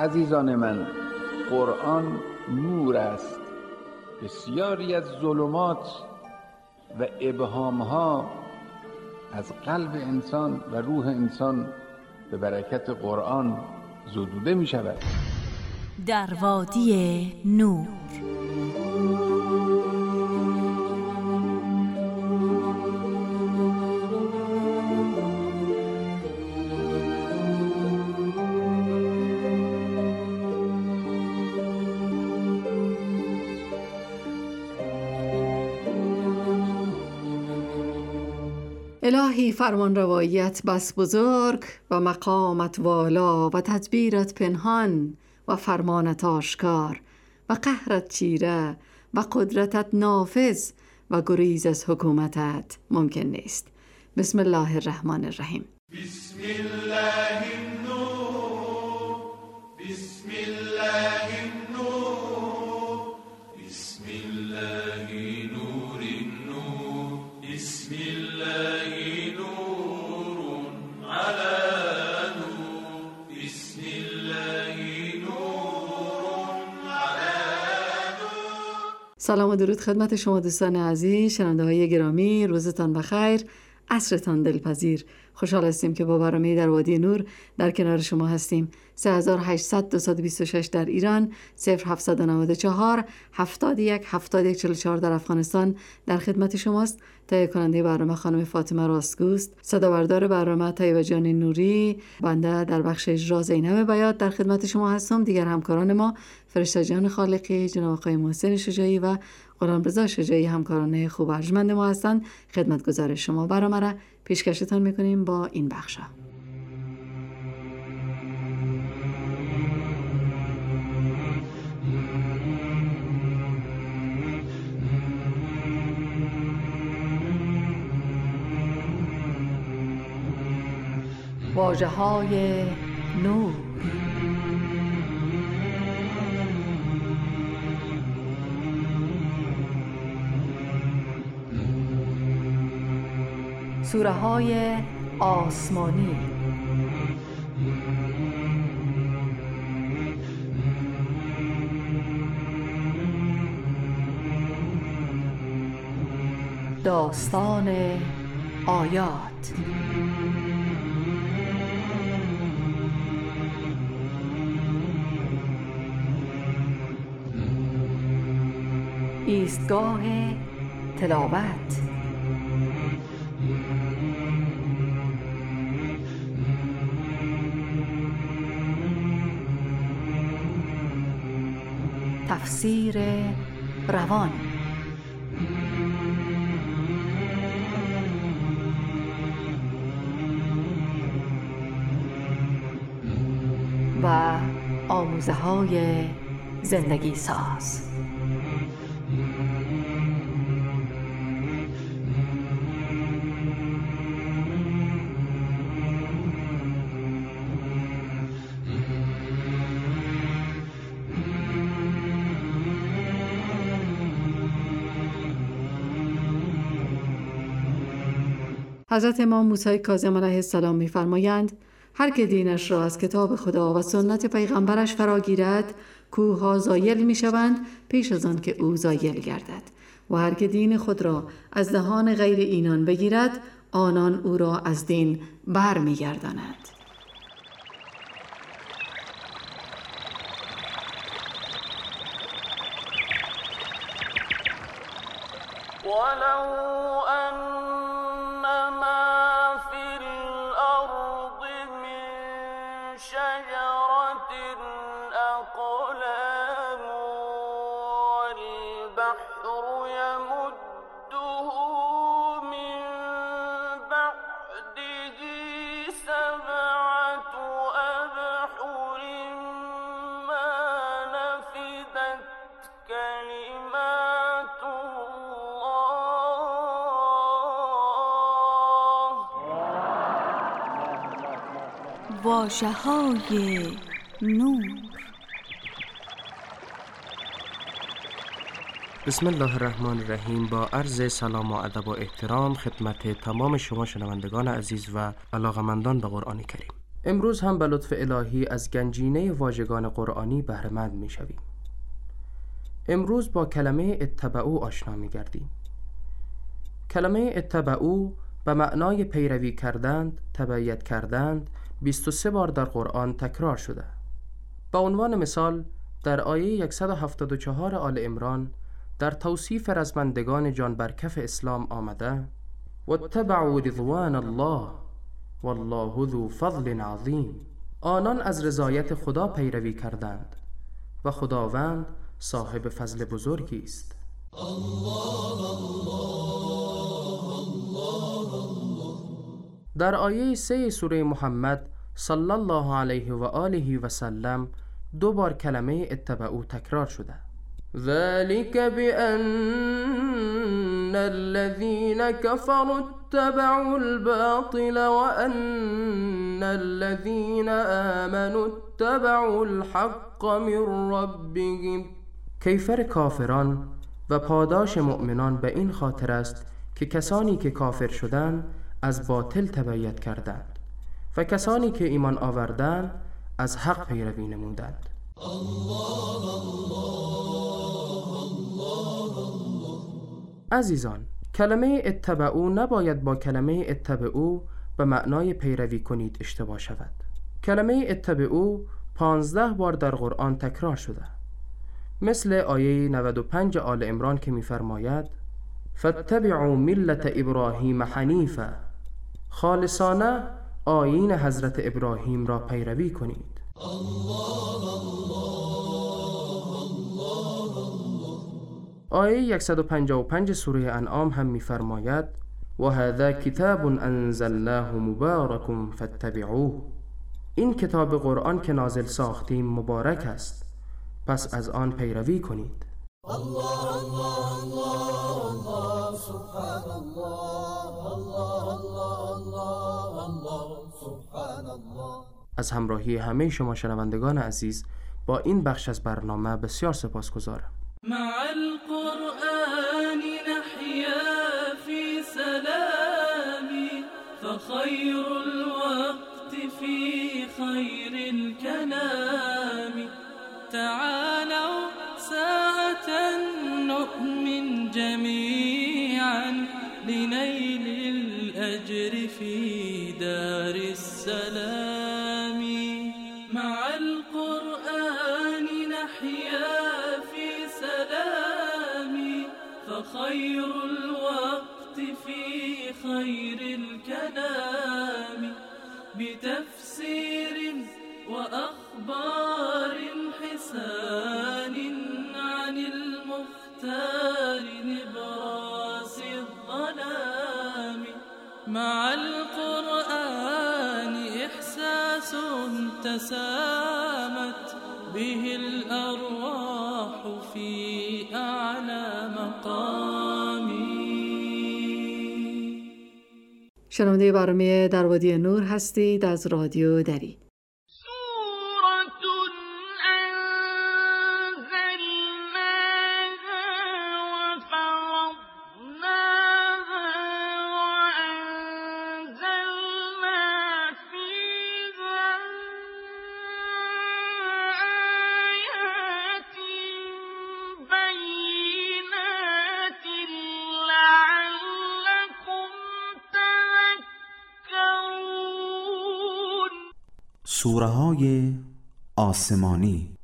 عزیزان من، قرآن نور است. بسیاری از ظلمات و ابهامها از قلب انسان و روح انسان به برکت قرآن زدوده می شود. در وادی نور. الهی فرمان روایت بس بزرگ و مقامت والا و تدبیرت پنهان و فرمانت آشکار و قهرت چیره و قدرتت نافذ و گریز از حکومتت ممکن نیست. بسم الله الرحمن الرحیم. بسم الله النور، بسم الله النور، بسم الله نور النور، بسم الله نور على نور، بسم الله نور على نور. سلام و درود خدمت شما دوستان عزیز، شنونده های گرامی، روزتان بخیر، عصرتان دلپذیر. خوشحال هستیم که با برنامه در وادی نور در کنار شما هستیم. 3800-226 در ایران، 0794 71 71 44 در افغانستان در خدمت شماست. تهیه کننده برنامه خانم فاطمه راستگوست، صدابردار برنامه طیبه جان نوری، بنده در بخش اجرا زینب بیات در خدمت شما هستم. دیگر همکاران ما فرشته جان خالقی، جناب آقای محسن شجاعی و غلامرضا شجاعی همکاران خوب و ارجمند ما هستند. خدمتگزار شما برنامه را پیشکشتان میکنیم با این بخشا. واژه‌های نور. سوره‌های آسمانی. داستان آیات. ایستگاه تلاوت. تفسیر روان. و آموزه‌های زندگی ساز. حضرت امام موسی کاظم علیه السلام می‌فرمایند هر که دینش را از کتاب خدا و سنت پیغمبرش فراگیرد، کوه‌ها زایل می‌شوند پیش از آن که او زایل گردد، و هر که دین خود را از دهان غیر اینان بگیرد، آنان او را از دین بر می‌گرداند. واژه‌های نور. بسم الله الرحمن الرحیم. با عرض سلام و ادب و احترام خدمت تمام شما شنوندگان عزیز و علاقمندان به قرآن کریم. امروز هم به لطف الهی از گنجینه واژگان قرآنی بهره‌مند می‌شویم. امروز با کلمه اتبعوا آشنا می‌گردیم. کلمه اتبعوا به معنای پیروی کردند، تبعیت کردند 23 بار در قرآن تکرار شده. به عنوان مثال در آیه 174 آل عمران در توصیف رزمندگان جان بر کف اسلام آمده: واتبعوا رضوان الله والله ذو فضل عظیم. آنان از رضایت خدا پیروی کردند و خداوند صاحب فضل بزرگی است. در آیه 3 سوره محمد صلی الله علیه و آله و سلم 2 بار کلمه اتبعوا تکرار شده. ذلك بأن الذين كفروا اتبعوا الباطل وأن الذين آمنوا اتبعوا الحق من ربهم. کیفر کافران و پاداش مؤمنان به این خاطر است که کسانی که کافر شدند از باطل تبعیت کردند و کسانی که ایمان آوردند از حق پیروی نمودند. عزیزان، کلمه اتبعوا نباید با کلمه اتبعوا به معنای پیروی کنید اشتباه شود. کلمه اتبعوا 15 بار در قرآن تکرار شده، مثل آیه 95 آل عمران که می‌فرماید: فاتبعوا ملت ابراهیم حنیفا. خالصانه آیین حضرت ابراهیم را پیروی کنید. آیه 155 سوره انعام هم می‌فرماید: و هذا کتاب انزلناه مبارک فاتبعوه. این کتاب قرآن که نازل ساختیم مبارک است، پس از آن پیروی کنید. الله الله الله الله سبحان الله الله الله الله سبحان الله. از همراهی همه شما شنوندگان عزیز با این بخش از برنامه بسیار سپاسگزارم. مع القرآن نحيا في سلام فخير الوقت في خير الكلام. تعالوا ساعة نؤمن جميعا لنيل الأجر في دار السلام. مع القرآن نحيا في سلام فخير الوقت في خير الكلام. بتفسير وأخبار حسان عن المختار نبراس الظلام. مع القرآن إحساس تسامت به الأرواح في أعلى مقام. شنونده برنامه در وادی نور هستید از رادیو دری. سوره‌های آسمانی.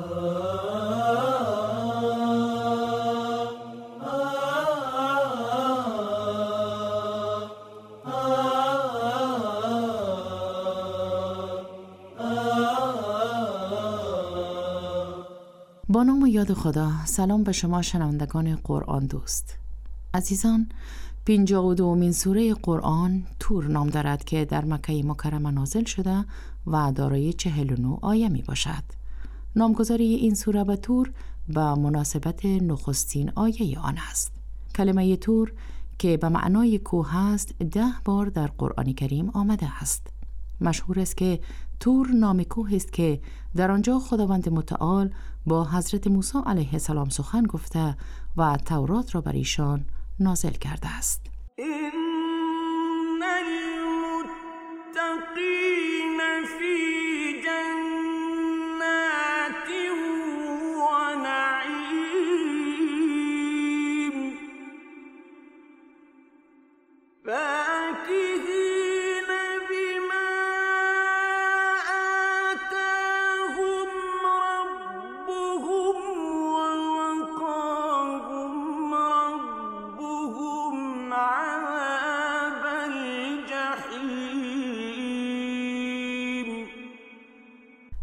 با نام و یاد خدا. سلام به شما شنوندگان قرآن دوست. عزیزان، 52مین سوره قرآن طور نام دارد که در مکه مکرمه نازل شده و دارای 49 آیه می باشد. نامگذاری این سوره به طور به مناسبت نخستین آیه آن است. کلمه طور که به معنای کوه است 10 بار در قرآن کریم آمده است. مشهور است که طور نام کوه است که در آنجا خداوند متعال با حضرت موسی علیه السلام سخن گفته و تورات را بر ایشان نازل کرده است. إن المتقين في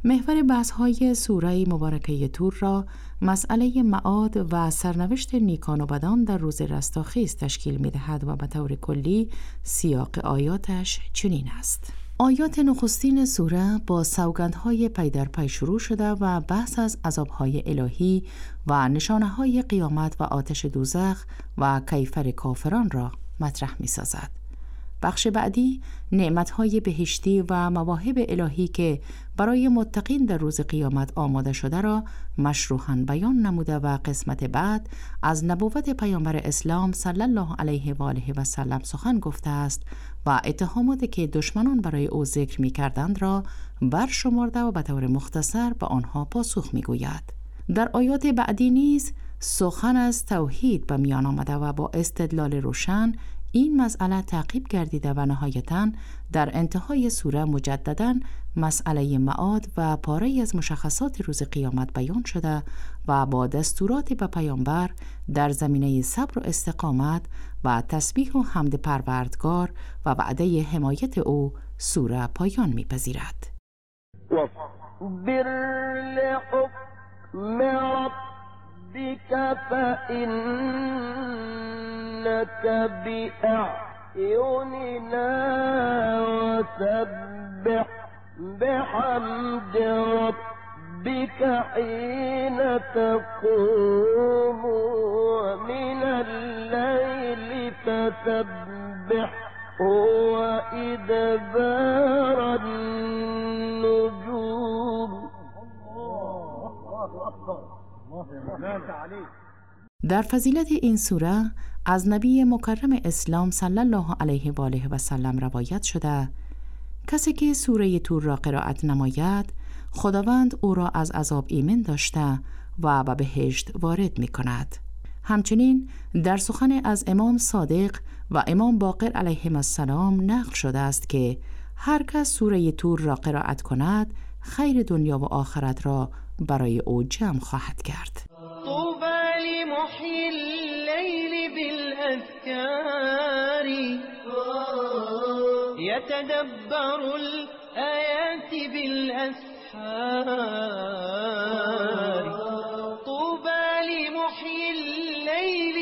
محور بحث‌های سوره مبارکه طور را مسئله معاد و سرنوشت نیکان و بدان در روز رستاخیز تشکیل می‌دهد و به طور کلی سیاق آیاتش چنین است: آیات نخستین سوره با سوگندهای پی در پی شروع شده و بحث از عذابهای الهی و نشانه‌های قیامت و آتش دوزخ و کیفر کافران را مطرح می‌سازد. بخش بعدی نعمت‌های بهشتی و مواهب الهی که برای متقین در روز قیامت آماده شده را مشروحاً بیان نموده و قسمت بعد از نبوت پیامبر اسلام صلی الله علیه و آله و سلم سخن گفته است و اتهاماتی که دشمنان برای او ذکر می‌کردند را برشمرده و به طور مختصر به آنها پاسخ می‌گوید. در آیات بعدی نیز سخن از توحید به میان آمده و با استدلال روشن این مسئله تعقیب گردیده و نهایتاً در انتهای سوره مجدداً مسئله معاد و پاره‌ای از مشخصات روز قیامت بیان شده و با دستورات به پیامبر در زمینه صبر و استقامت و تسبیح و حمد پروردگار و وعده حمایت او سوره پایان می‌پذیرد. بك فإنك بأعيننا وسبح بحمد ربك حين تقوم ومن الليل فسبحه وإدبار النجوم. در فضیلت این سوره از نبی مکرم اسلام صلی الله علیه و آله و سلم روایت شده: کسی که سوره طور را قرائت نماید خداوند او را از عذاب ایمن داشته و به بهشت وارد می کند. همچنین در سخن از امام صادق و امام باقر علیهم السلام نقل شده است که هر کس سوره طور را قرائت کند خیر دنیا و آخرت را برای او جمع خواهد کرد. طوبى لمحيي الليل بالأذكار يتدبر الآيات بالأسحار. طوبى لمحيي الليل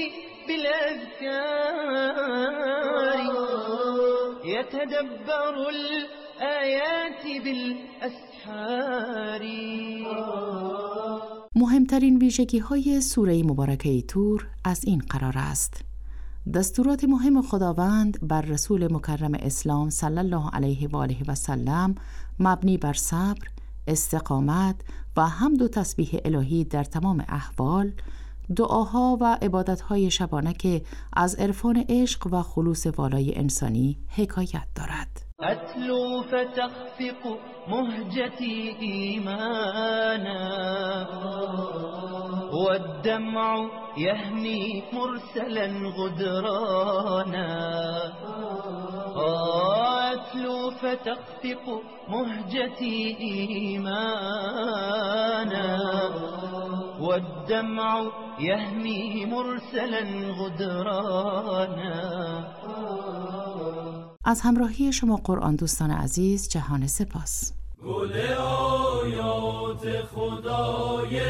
بالأذكار يتدبر الآيات بالأسحار. مهمترین ویژگی‌های سوره مبارکه طور از این قرار است: دستورات مهم خداوند بر رسول مکرم اسلام صلی الله علیه و آله و سلم مبنی بر صبر، استقامت و حمد و تسبیح الهی در تمام احوال، دعاها و عبادت‌های شبانه که از عرفان عشق و خلوص والای انسانی حکایت دارد. أتلو فتخفق مهجتي إيمانا والدمع يهمي مرسلا غدرانا. أتلو فتخفق مهجتي إيمانا والدمع يهمي مرسلا غدرانا. از همراهی شما قرآن دوستان عزیز جهان سپاس. گل آیات خدای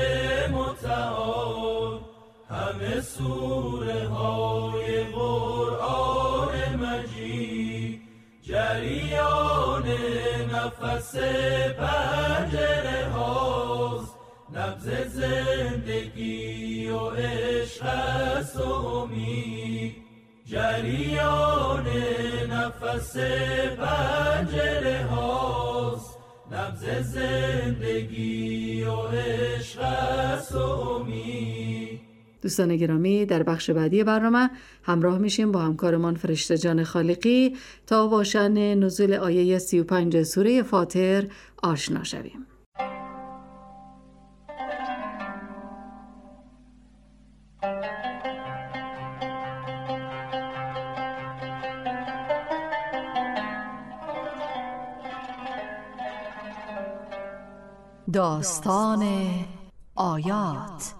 متعال همه سوره های قرآن مجید جریان نفس پنجره هاست، نبض زندگی و عشق است و امید. جریان نفس پنجره هاست، نبض زندگی و عشق است و امید. دوستان گرامی، در بخش بعدی برنامه همراه میشیم با همکارمان فرشته جان خالقی تا با شأن نزول آیه 35 سوره فاطر آشنا شویم. داستان آیات.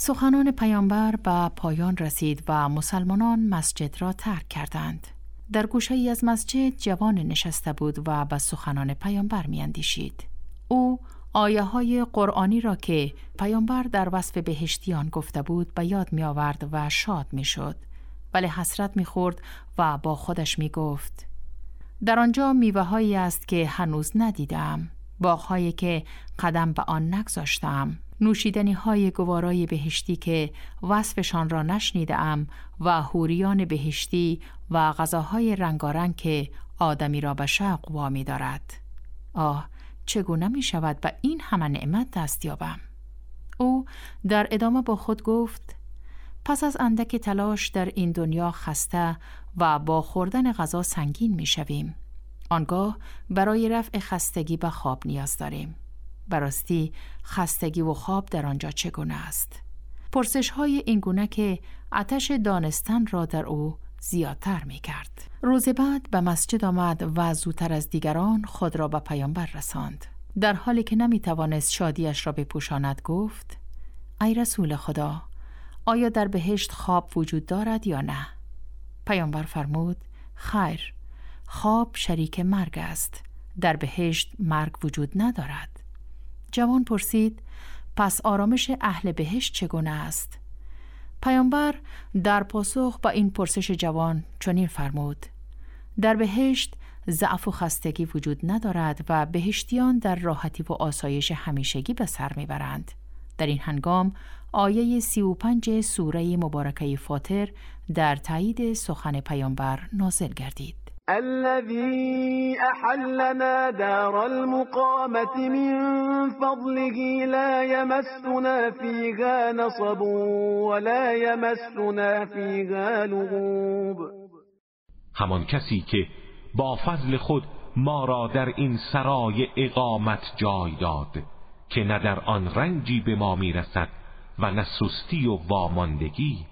سخنان پیامبر به پایان رسید و مسلمانان مسجد را ترک کردند. در گوشه‌ای از مسجد جوان نشسته بود و به سخنان پیامبر می‌اندیشید. او آیه‌های قرآنی را که پیامبر در وصف بهشتیان گفته بود به یاد می‌آورد و شاد می‌شد، ولی حسرت می‌خورد و با خودش می‌گفت: در آنجا میوه‌هایی است که هنوز ندیدم، باغ‌هایی که قدم به آن نگذاشتم، نوشیدنی‌های گوارای بهشتی که وصفشان را نشنیدم و حوریان بهشتی و غذاهای رنگارنگ که آدمی را به شوق وامی دارد. آه، چگونه می شود به این همه نعمت دست یابم؟ او در ادامه با خود گفت: پس از اندک تلاش در این دنیا خسته و با خوردن غذا سنگین می شویم. آنگاه برای رفع خستگی به خواب نیاز داریم. براستی خستگی و خواب در آنجا چگونه است؟ پرسش های این گونه که آتش دانستن را در او زیادتر می کرد. روز بعد به مسجد آمد و زودتر از دیگران خود را به پیامبر رساند. در حالی که نمی توانست شادیش را بپوشاند گفت: ای رسول خدا، آیا در بهشت خواب وجود دارد یا نه؟ پیامبر فرمود: خیر، خواب شریک مرگ است. در بهشت مرگ وجود ندارد. جوان پرسید: پس آرامش اهل بهشت چگونه است؟ پیامبر در پاسخ با این پرسش جوان چنین فرمود: در بهشت ضعف و خستگی وجود ندارد و بهشتیان در راحتی و آسایش همیشگی به سر میبرند. در این هنگام آیه 35 سوره مبارکه فاطر در تایید سخن پیامبر نازل گردید. الذي أحلنا دار المقامة من فضله لا يمسنا فيها نصب ولا يمسنا فيها لغوب. همان کسی که با فضل خود ما را در این سرای اقامت جای داد که نه در آن رنجی به ما میرسد و نه سستی و واماندگی.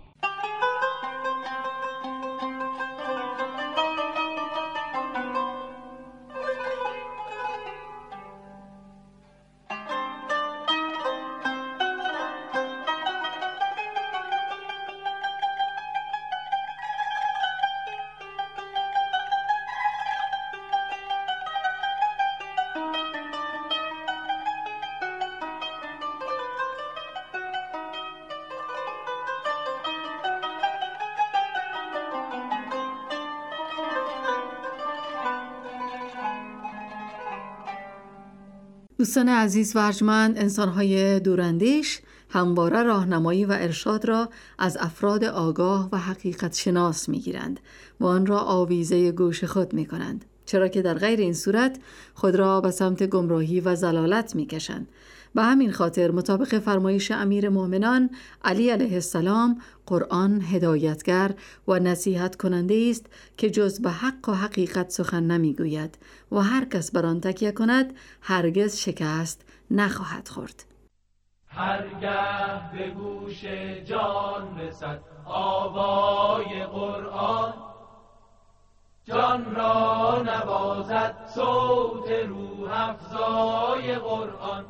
دوستان عزیز و ارجمند، انسان‌های دوراندیش همواره راهنمایی و ارشاد را از افراد آگاه و حقیقت شناس می‌گیرند و آن را آویزه گوش خود می‌کنند، چرا که در غیر این صورت خود را به سمت گمراهی و ضلالت می‌کشند. به همین خاطر مطابق فرمایش امیر مومنان علی علیه السلام، قرآن هدایتگر و نصیحت کننده است که جز به حق و حقیقت سخن نمیگوید و هر کس بر آن تکیه کند هرگز شکست نخواهد خورد. هرگه به گوش جان رسد آوای قرآن، جان را نوازد صوت روح افزای قرآن.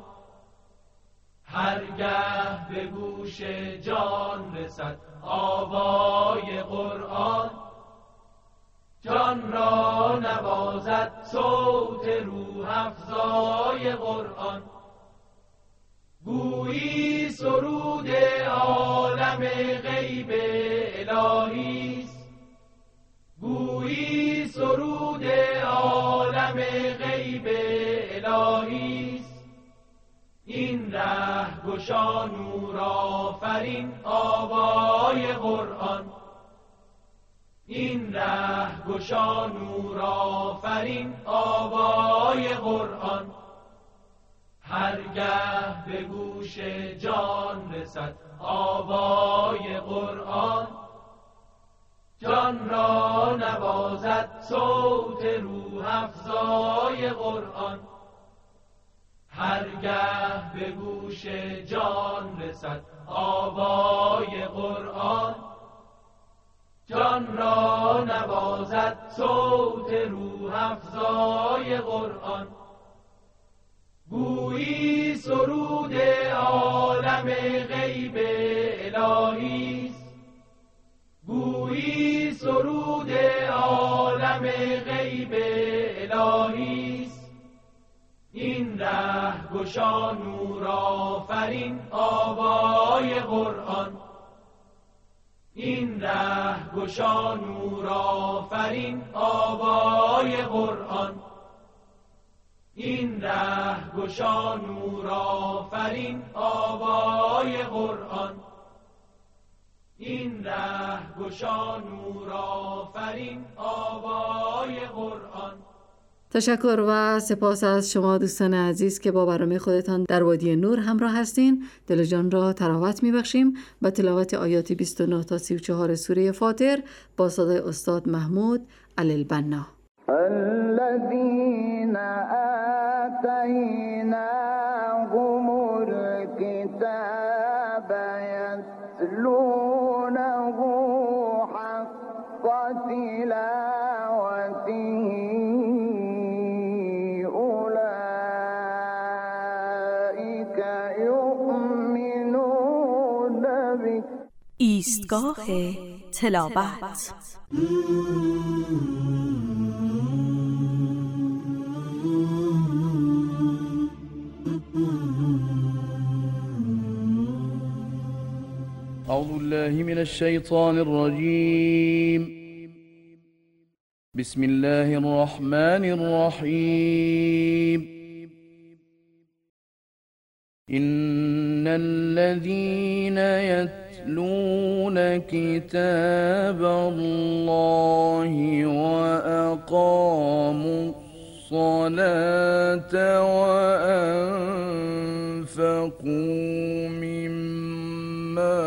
هرگه به گوش جان رسد آوای قرآن، جان را نوازد صوت روح افزای قرآن. گویی سرود عالم غیب الهیست، گویی سرود عالم غیب الهیست. این ره گشا نور آفرین آوای قرآن، این ره گشا نور آفرین آوای قرآن. هرگه به گوش جان رسد آوای قرآن، جان را نوازد صوت روح افزای قرآن. هرگه به گوش جان رسد آوای قرآن، جان را نوازد صوت روح افزای قرآن. گویی سرود عالم غیب عالم غیب الهیست. این ره گشا نور آفرین آوای قرآن، این ره گشا نور آفرین آوای قرآن، این ره گشا نور آفرین آوای قرآن، این ره گشا نور آفرین آوای قرآن. تشکر و سپاس از شما دوستان عزیز که با برنامه خودتان در وادی نور همراه هستین. دل و جان را تراوت میبخشیم با تلاوت آیات 29 تا 34 سوره فاطر با صدای استاد محمود علی البنا. الذين آتيناهم الكتاب يتلونه حق تلاوته أولئك يؤمنون به. ایستگاه تلاوت. أعوذ بالله من الشيطان الرجيم. بسم الله الرحمن الرحيم. إن الذين يتلون كتاب الله وأقاموا الصلاة وأنفقوا مما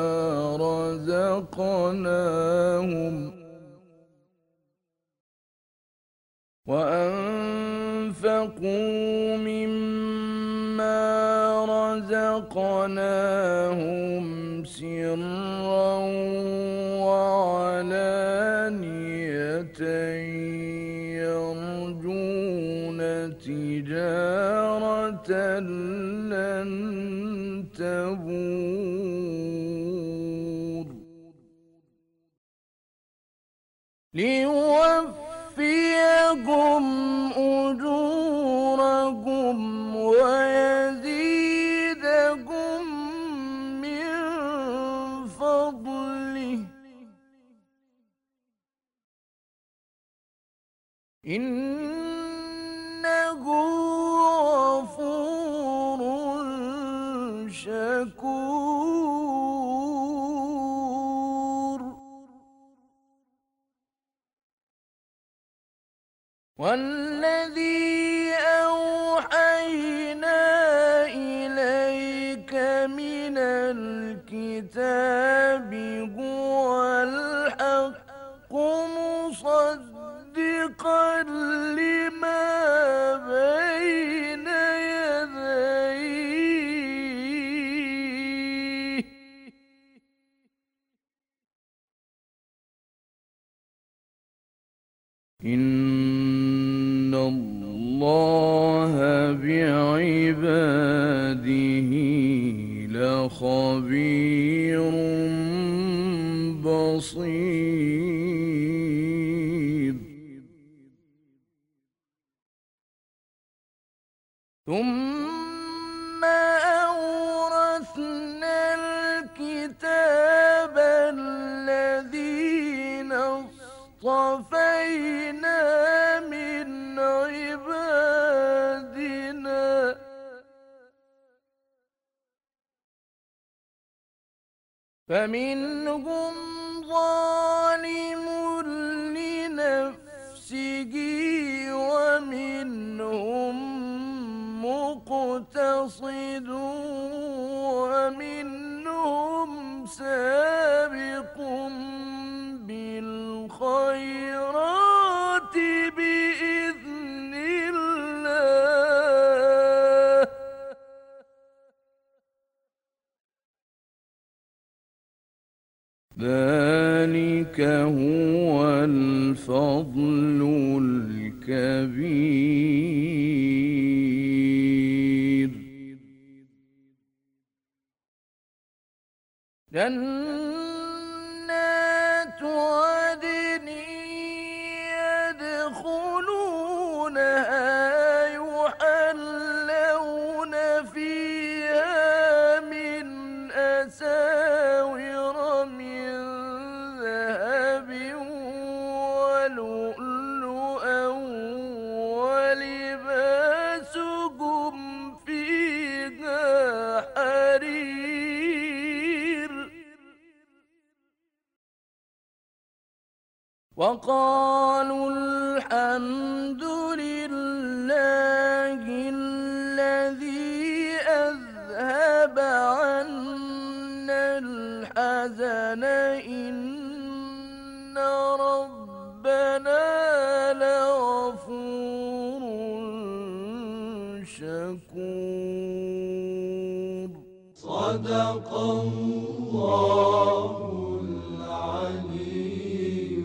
رزقناهم سرا وعلانية يرجون تجارة لن تبور ليوفيكم أجوركم ويزيدكم من فضله إنه غفور شكور. والذي أوحينا إليك من الكتاب هو الحق مصدقا لما بين يديه إن الله بعباده لخبير بصير. ثم أورثنا الكتاب الذين اصطفينا من عبادنا فمنهم ظالم لنفسه ومنهم مقتصد ومنهم سابق بالخيرات بإذن الله ذلك هو الفضل الكبير. جنات عدن يدخلونها وقالوا الحمد لله الذي أذهب عنا الحزن إن ربنا لغفور شكور. صدق الله العلي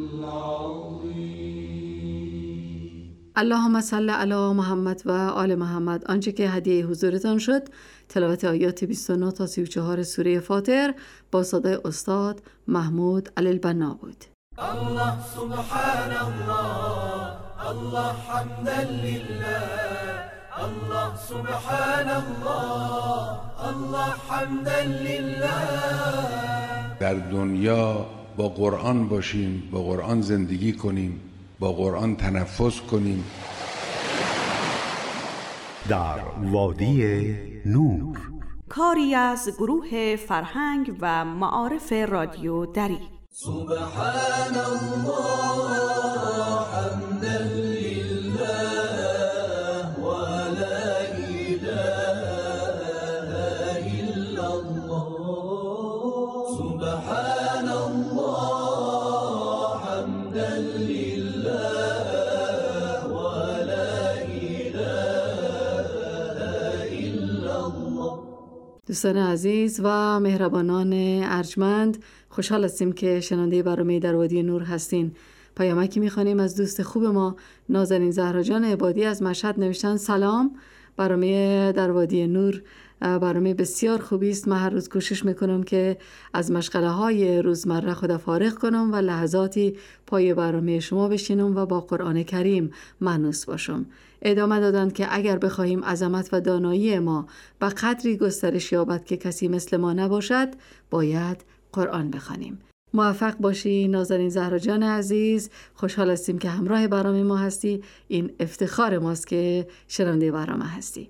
العظيم. اللهم صل علی محمد و آل محمد. آنچه که هدیه حضورتان شد تلاوت آیات 29 تا 34 سوره فاطر با صدای استاد محمود علی البنا بود. الله سبحان الله، الله حمدا لله، الله سبحان الله، الله حمدا لله. در دنیا با قرآن باشیم، با قرآن زندگی کنیم، با قرآن تنفس کنیم. در وادی نور، کاری از گروه فرهنگ و معارف رادیو دری. سبحان الله حمدا لله و لا اله الا الله. سبحان الله حمدا لله و لا اله الا الله. دوستان عزیز و مهربانان ارجمند، خوشحال هستیم که شنونده برنامه در وادی نور هستین. پیامکی می‌خوانیم از دوست خوب ما نازنین زهرا جان عبادی از مشهد. نوشتن سلام، برنامه در وادی نور برنامه بسیار خوبی است. من هر روز کوشش میکنم که از مشغله‌های روزمره خود فارغ کنم و لحظاتی پای برنامه شما بشینم و با قرآن کریم مانوس باشم. ادامه دادند که اگر بخواهیم عظمت و دانایی ما به قدری گسترش یابد که کسی مثل ما نباشد، باید قرآن بخوانیم. موفق باشی نازنین زهرا جان عزیز. خوشحال هستیم که همراه برنامه ما هستی. این افتخار ماست که شنونده برنامه هستی.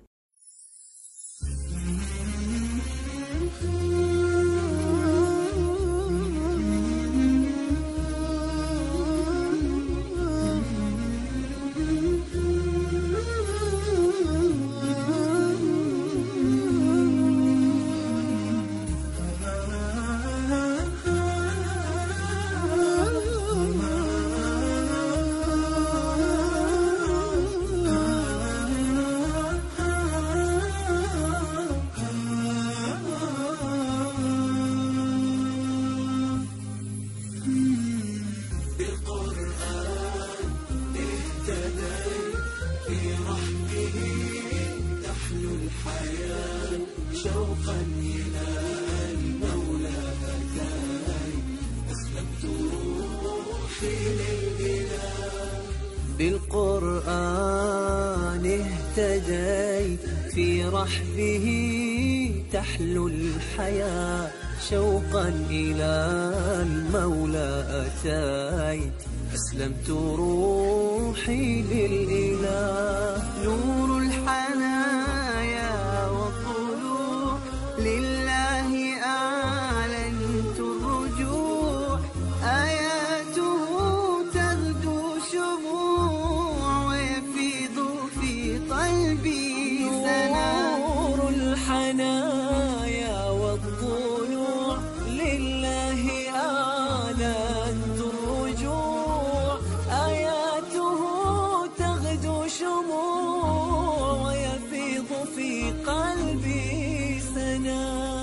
بالقرآن اهتديت في رحبه تحلو الحياة شوقا إلى المولى أتيت أسلمت روحي للإله نور الحنايا والطلوع لله أعلنت الرجوع آياته تغدو شموع ويفيض في قلبي سنا نور الحنايا والطلوع لله أعلنت الرجوع آياته تغدو شموع ويفيض في قلبي سنا.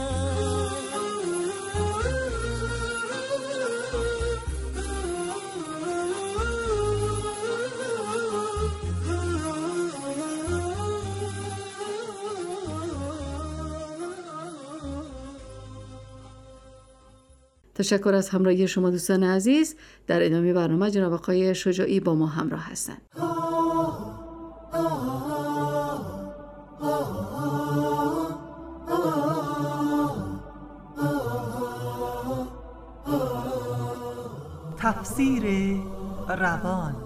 تشکر از همراهی شما دوستان عزیز. در ادامه برنامه جناب آقای شجاعی با ما همراه هستند. تفسیر روان.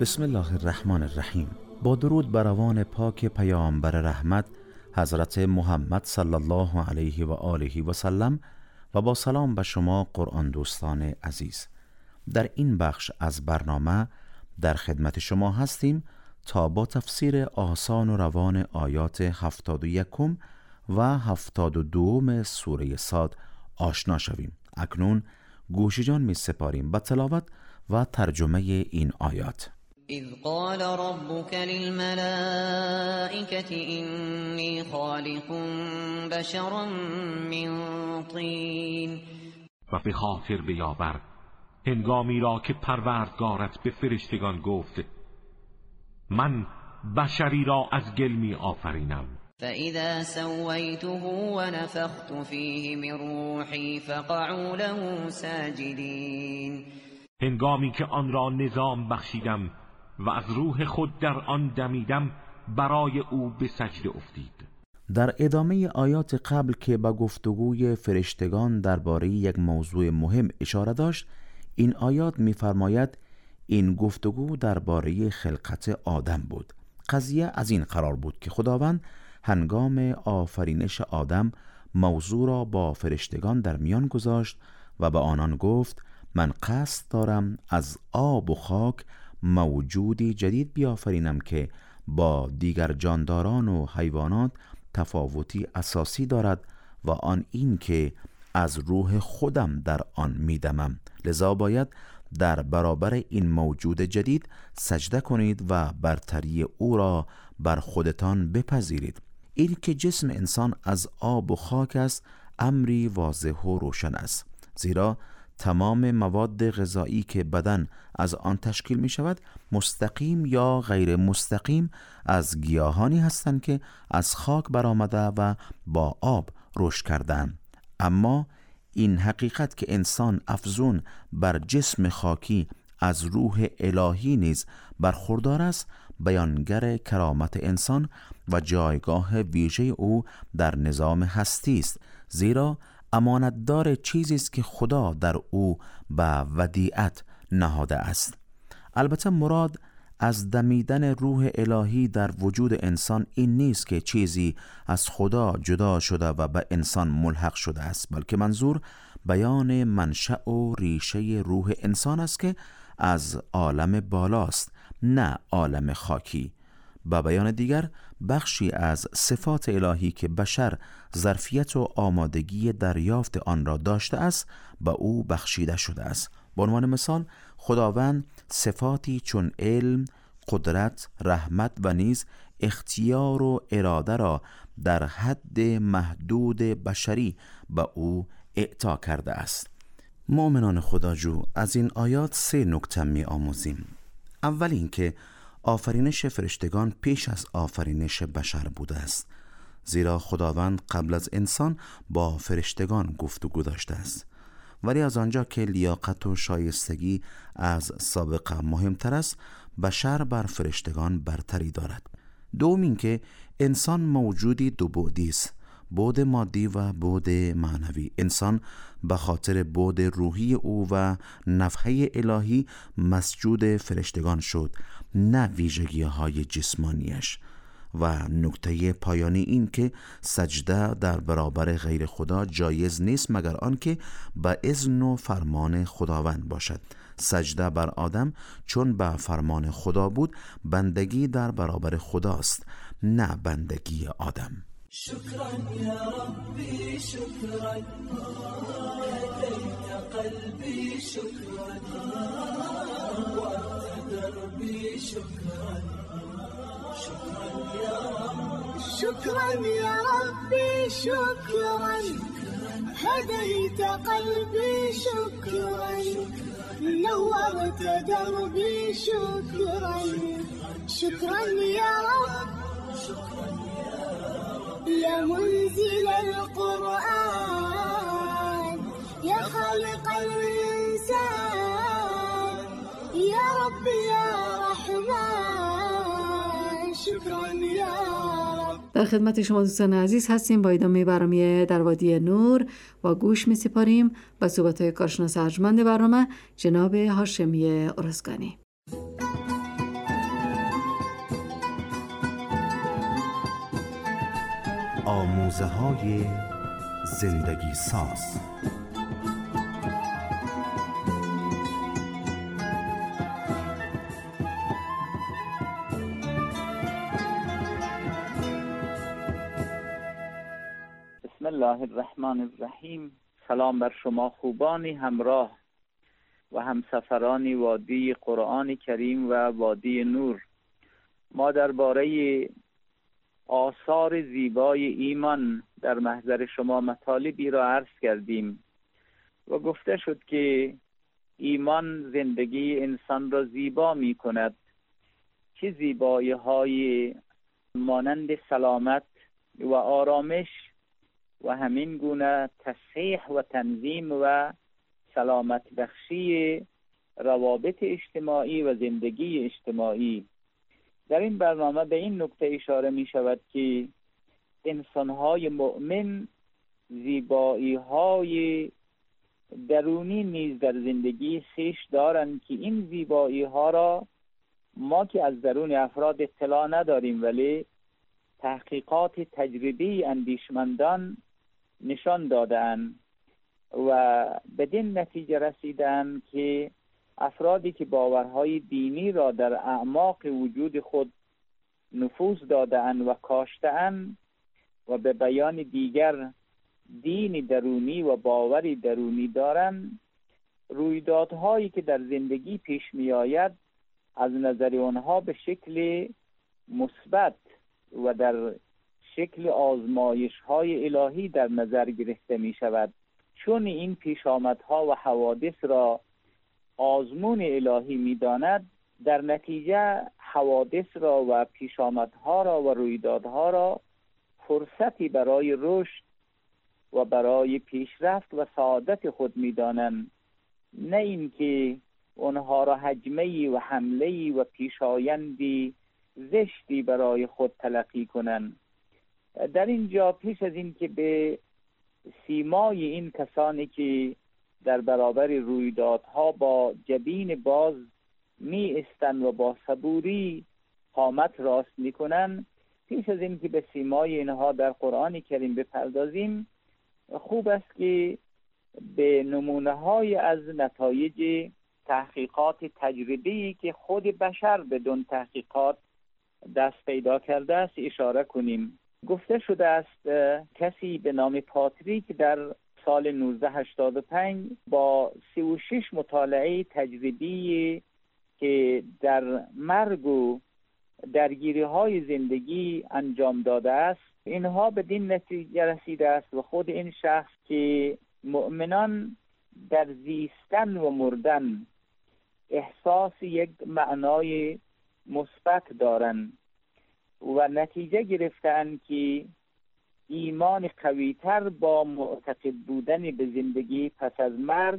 بسم الله الرحمن الرحیم. با درود بر روان پاک پیامبر رحمت حضرت محمد صلی الله علیه و آله و سلم و با سلام به شما قرآن دوستان عزیز. در این بخش از برنامه در خدمت شما هستیم تا با تفسیر آسان و روان آیات 71 و 72 سوره صاد آشنا شویم. اکنون گوش جان می سپاریم به تلاوت و ترجمه این آیات. اذ قال ربك للملائكة إني خالق بشرا من طین، و به خاطر بیاور هنگامی را که پروردگارت به فرشتگان گفت من بشری را از گل می آفرینم. فإذا سويته ونفخت فيه من روحي فقعوا له ساجدين، هنگامی که آن را نظام بخشیدم و از روح خود در آن دمیدم برای او به سجده افتید. در ادامه آیات قبل که به گفتگوی فرشتگان درباره یک موضوع مهم اشاره داشت، این آیات می‌فرماید این گفتگو درباره خلقت آدم بود. قضیه از این قرار بود که خداوند هنگام آفرینش آدم موضوع را با فرشتگان در میان گذاشت و به آنان گفت من قصد دارم از آب و خاک موجودی جدید بیافرینم که با دیگر جانداران و حیوانات تفاوتی اساسی دارد و آن این که از روح خودم در آن میدمم، لذا باید در برابر این موجود جدید سجده کنید و برتری او را بر خودتان بپذیرید. این که جسم انسان از آب و خاک است امری واضح و روشن است، زیرا تمام مواد غذایی که بدن از آن تشکیل می شود مستقیم یا غیر مستقیم از گیاهانی هستند که از خاک برآمده و با آب رشد کردند. اما این حقیقت که انسان افزون بر جسم خاکی از روح الهی نیز برخوردار است بیانگر کرامت انسان و جایگاه ویژه او در نظام هستی است، زیرا امانتدار چیزی است که خدا در او به ودیعت نهاده است. البته مراد از دمیدن روح الهی در وجود انسان این نیست که چیزی از خدا جدا شده و به انسان ملحق شده است، بلکه منظور بیان منشأ و ریشه روح انسان است که از عالم بالاست، نه عالم خاکی. با بیان دیگر بخشی از صفات الهی که بشر ظرفیت و آمادگی دریافت آن را داشته است به او بخشیده شده است. به عنوان مثال خداوند صفاتی چون علم، قدرت، رحمت و نیز اختیار و اراده را در حد محدود بشری به او اعطا کرده است. مؤمنان خداجو از این آیات 3 نکته می آموزیم. اول اینکه آفرینش فرشتگان پیش از آفرینش بشر بوده است، زیرا خداوند قبل از انسان با فرشتگان گفتگو داشته است، ولی از آنجا که لیاقت و شایستگی از سابقه مهمتر است بشر بر فرشتگان برتری دارد. دوم اینکه انسان موجودی دو بعدی است، بعد مادی و بعد معنوی. انسان به خاطر بعد روحی او و نفحه الهی مسجود فرشتگان شد، نه ویژگی‌های جسمانیش. و نکته پایانی این که سجده در برابر غیر خدا جایز نیست مگر آنکه به اذن و فرمان خداوند باشد. سجده بر آدم چون به فرمان خدا بود بندگی در برابر خداست، نه بندگی آدم. شكرا يا ربي شكرا هديت قلبي شكرا وأنت دربي شكرا شكرا يا رب شكرا يا ربي شكرا هديت قلبي شكرا نورت دربي شكرا شكرا يا رب يا منزل القرآن يا خالق الإنسان يا رب يا رحمن شكرا يا رب. در خدمت شما دوستان عزیز هستیم با ادامه برنامه در وادی نور و گوش می سپاریم به صحبت‌های کارشناس ارجمند برنامه جناب هاشمی ارزگانی. آموزه‌های زندگی ساز. بسم الله الرحمن الرحیم. سلام بر شما خوبانی همراه و همسفرانی وادی قرآن کریم و وادی نور. ما درباره آثار زیبای ایمان در محضر شما مطالبی را عرض کردیم و گفته شد که ایمان زندگی انسان را زیبا می کند. چه زیبایی های مانند سلامت و آرامش و همین گونه تصحیح و تنظیم و سلامت بخشی روابط اجتماعی و زندگی اجتماعی. در این برنامه به این نکته اشاره می شود که انسان‌های مؤمن زیبایی‌های درونی نیز در زندگی خویش دارند که این زیبایی‌ها را ما که از درون افراد اطلاع نداریم، ولی تحقیقات تجربی اندیشمندان نشان دادند و بدین نتیجه رسیدند که افرادی که باورهای دینی را در اعماق وجود خود نفوذ داده‌اند و کاشته‌اند و به بیان دیگر دینی درونی و باوری درونی دارند، رویدادهایی که در زندگی پیش می آید از نظر آنها به شکل مثبت و در شکل آزمایش‌های الهی در نظر گرفته می شود. چون این پیش آمدها و حوادث را آزمون الهی می داند، در نتیجه حوادث را و پیش آمدها را و رویدادها را فرصتی برای رشد و برای پیشرفت و سعادت خود می دانند، نه اینکه آنها را هجمه‌ای و حمله‌ای و پیشایندی زشتی برای خود تلقی کنند. در اینجا پیش از این که به سیمای این کسانی که در برابر رویدادها با جبین باز می استند و با صبوری قامت راست می کنند، پیش از این که به سیمای اینها در قرآن کریم بپردازیم، خوب است که به نمونه های از نتایج تحقیقات تجربی که خود بشر بدون تحقیقات دست پیدا کرده است اشاره کنیم. گفته شده است کسی به نام پاتریک در سال 1985 با 36 مطالعه تجربی که در مرگ و درگیری های زندگی انجام داده است، اینها بدین نتیجه رسیده است و خود این شخص که مؤمنان در زیستن و مردن احساس یک معنای مثبت دارند و نتیجه گرفتند که ایمان قوی‌تر با معتقد بودن به زندگی پس از مرگ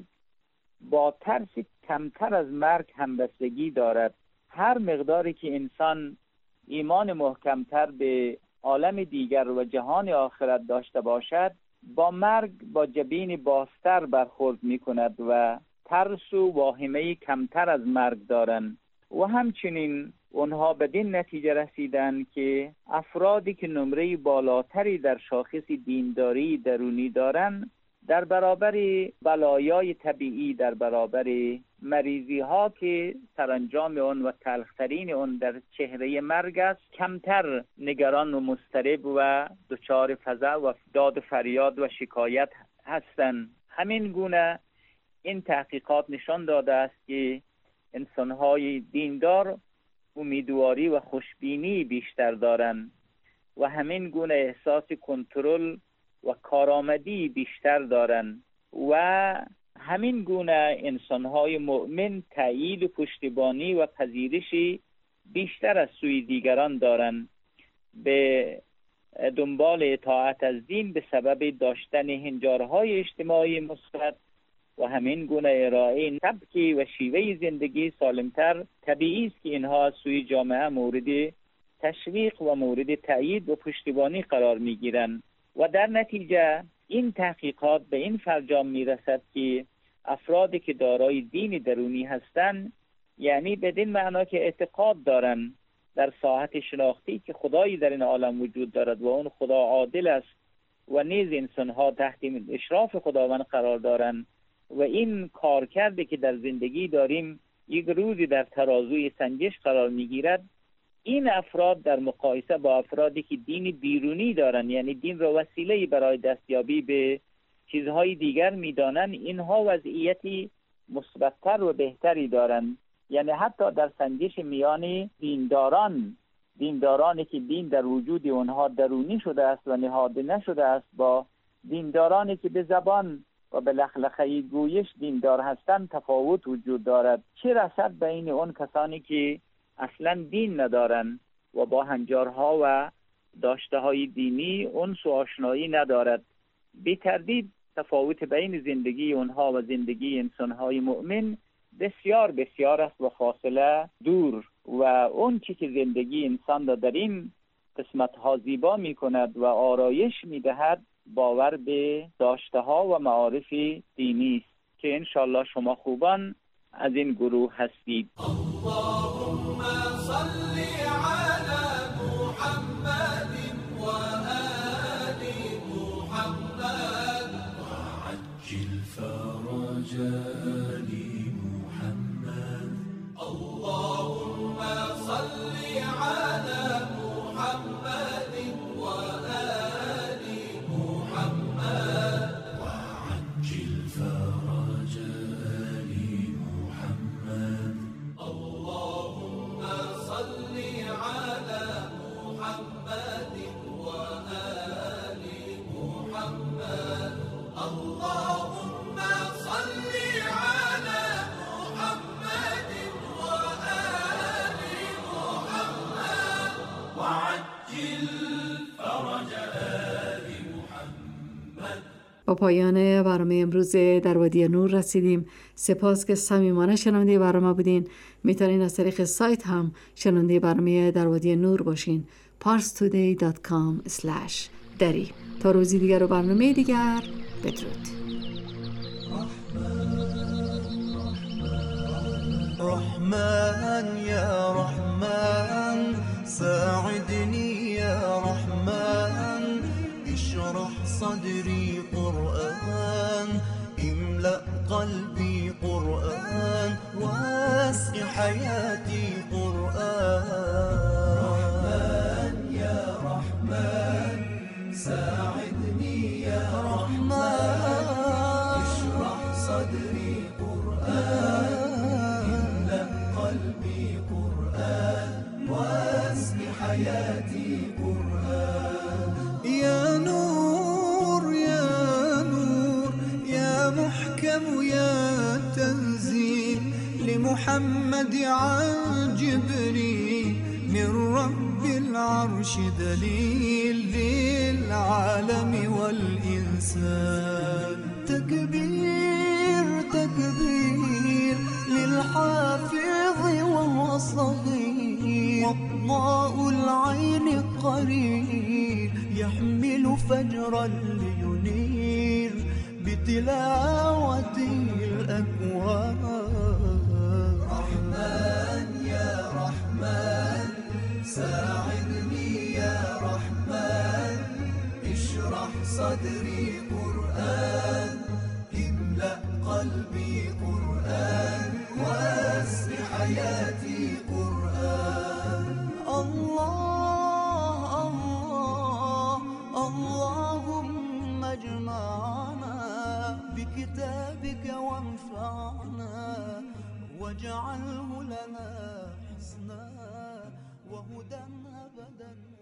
با ترس کمتر از مرگ همبستگی دارد. هر مقداری که انسان ایمان محکمتر به عالم دیگر و جهان آخرت داشته باشد، با مرگ با جبین بازتر برخورد می کند و ترس و واهمه کمتر از مرگ دارند. و همچنین اونها بدین نتیجه رسیدن که افرادی که نمره بالاتری در شاخص دینداری درونی دارند، در برابر بلایای طبیعی، در برابر مریضی ها که سرانجام آن و تلخترین آن در چهره مرگ است، کمتر نگران و مضطرب و دچار فزع و داد و فریاد و شکایت هستند. همین گونه این تحقیقات نشان داده است که انسان‌های دیندار امیدواری و خوشبینی بیشتر دارند و همین گونه احساس کنترل و کارآمدی بیشتر دارند و همین گونه انسان‌های مؤمن تأیید و پشتیبانی و پذیرشی بیشتر از سوی دیگران دارند. به دنبال اطاعت از دین به سبب داشتن هنجارهای اجتماعی مثبت و همین گونه ارائه سبکی و شیوه زندگی سالمتر، طبیعی است که اینها از سوی جامعه مورد تشویق و مورد تأیید و پشتیبانی قرار می‌گیرند و در نتیجه این تحقیقات به این فرجام می‌رسد که افرادی که دارای دین درونی هستند، یعنی بدین معنا که اعتقاد دارند در ساحت شناختی که خدایی در این عالم وجود دارد و اون خدا عادل است و نیز انسان‌ها تحت اشراف خداوند قرار دارند و این کار کرده که در زندگی داریم یک روزی در ترازوی سنجش قرار میگیرد، این افراد در مقایسه با افرادی که دین بیرونی دارند، یعنی دین را وسیله‌ای برای دستیابی به چیزهای دیگر میدانند، اینها وضعیتی مثبت‌تر و بهتری دارند. یعنی حتی در سنجش میان دیندارانی که دین در وجود اونها درونی شده است و نهاده نشده است، با دیندارانی که به زبان و به لخلخه گویش دیندار هستند تفاوت وجود دارد. چه رسد بین اون کسانی که اصلا دین ندارند و با هنجارها و داشته های دینی انس و آشنایی ندارد. بی تردید تفاوت بین زندگی اونها و زندگی انسانهای مؤمن بسیار بسیار است و فاصله دور، و اون چی که زندگی انسان را در این قسمتها زیبا می کند و آرایش می دهد باور به داشته ها و معارف دینی است که انشالله شما خوبان از این گروه هستید. اللهم صل علی محمد و آل محمد وعجل فرج آل محمد. اللهم صل علی محمد و آل محمد وعجل فرج آل محمد. اللهم صل على محمد وآل محمد. اللهم صل على محمد وآل محمد وعجل فرج آل محمد. با پایان برنامه امروز در وادی نور رسیدیم. سپاس که صمیمانه شنونده برنامه بودین. میتونین از طریق سایت هم شنونده برنامه در وادی نور باشین. parstoday.com/dari. تا روزی دیگر و برنامه دیگر، بدرود. رحمن يا رحمن ساعدني يا رحمن اشرح صدري قرآن املأ قلبي قرآن واسع حياتي قرآن. رحمن يا رحمن ساعدني يا رحمن اشرح صدري قرآن املأ قلبي قرآن واسع حياتي قرآن. يا نور يا نور يا محكم يا تنزيل لمحمد عن جبريل من رب العرش دليل للعالم والإنسان. تكبير تكبير للحافظ وهو صغير وضاء العين قرير يحمل فجرا لينير بتلاوته الأكوان. رحمن يا رحمن ساعدني يا رحمن اشرح صدري قرآن املأ قلبي قرآن واسع حياتي قرآن. الله الله اللهم اجمعنا بكتابك وانفعنا واجعله لنا حسنا وهدى أبدا.